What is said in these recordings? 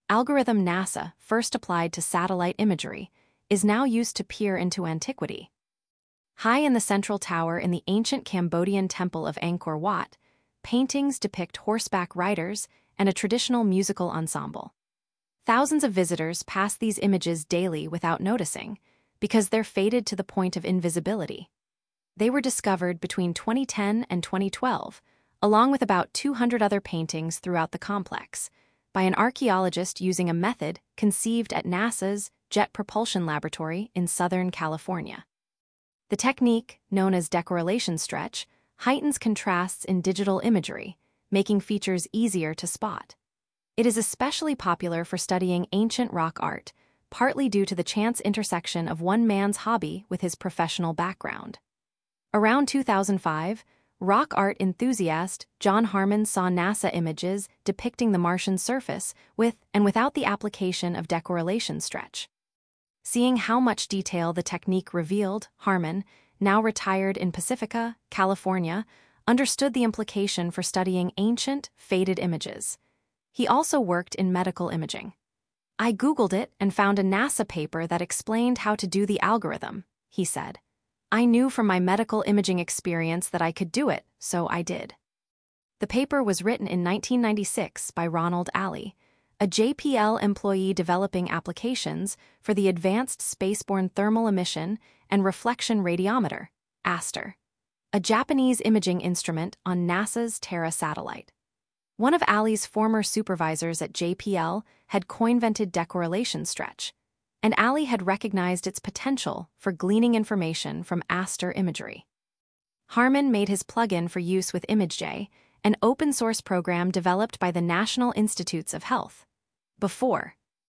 algorithm NASA first applied to satellite imagery, is now used to peer into antiquity. High in the central tower in the ancient Cambodian temple of Angkor Wat, paintings depict horseback riders and a traditional musical ensemble. Thousands of visitors pass these images daily without noticing, because they're faded to the point of invisibility. They were discovered between 2010 and 2012, along with about 200 other paintings throughout the complex, by an archaeologist using a method conceived at NASA's Jet Propulsion Laboratory in Southern California. The technique, known as decorrelation stretch, heightens contrasts in digital imagery, making features easier to spot. It is especially popular for studying ancient rock art, partly due to the chance intersection of one man's hobby with his professional background. Around 2005, rock art enthusiast John Harmon saw NASA images depicting the Martian surface with and without the application of decorrelation stretch. Seeing how much detail the technique revealed, Harmon, now retired in Pacifica, California, understood the implication for studying ancient, faded images. He also worked in medical imaging. "I Googled it and found a NASA paper that explained how to do the algorithm," he said. "I knew from my medical imaging experience that I could do it, so I did." The paper was written in 1996 by Ronald Alley, a JPL employee developing applications for the Advanced Spaceborne Thermal Emission and Reflection Radiometer, ASTER, a Japanese imaging instrument on NASA's Terra satellite. One of Alley's former supervisors at JPL had coinvented decorrelation stretch, and Alley had recognized its potential for gleaning information from ASTER imagery. Harmon made his plugin for use with ImageJ, an open-source program developed by the National Institutes of Health. Before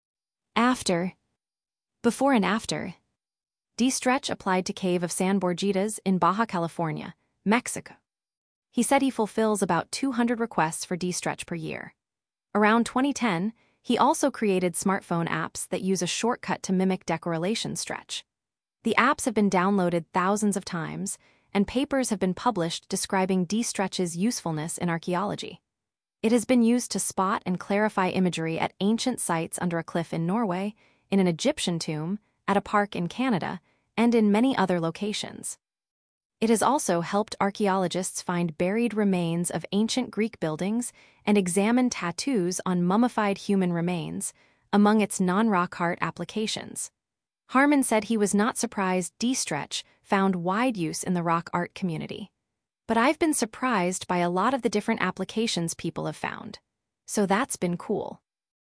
and after. D-Stretch applied to Cave of San Borgitas in Baja California, Mexico. He said he fulfills about 200 requests for D-Stretch per year. Around 2010, he also created smartphone apps that use a shortcut to mimic decorrelation stretch. The apps have been downloaded thousands of times, and papers have been published describing D-Stretch's usefulness in archaeology. It has been used to spot and clarify imagery at ancient sites under a cliff in Norway, in an Egyptian tomb, at a park in Canada, and in many other locations. It has also helped archaeologists find buried remains of ancient Greek buildings and examine tattoos on mummified human remains, among its non-rock art applications. Harmon said he was not surprised D-Stretch found wide use in the rock art community. "But I've been surprised by a lot of the different applications people have found. So that's been cool."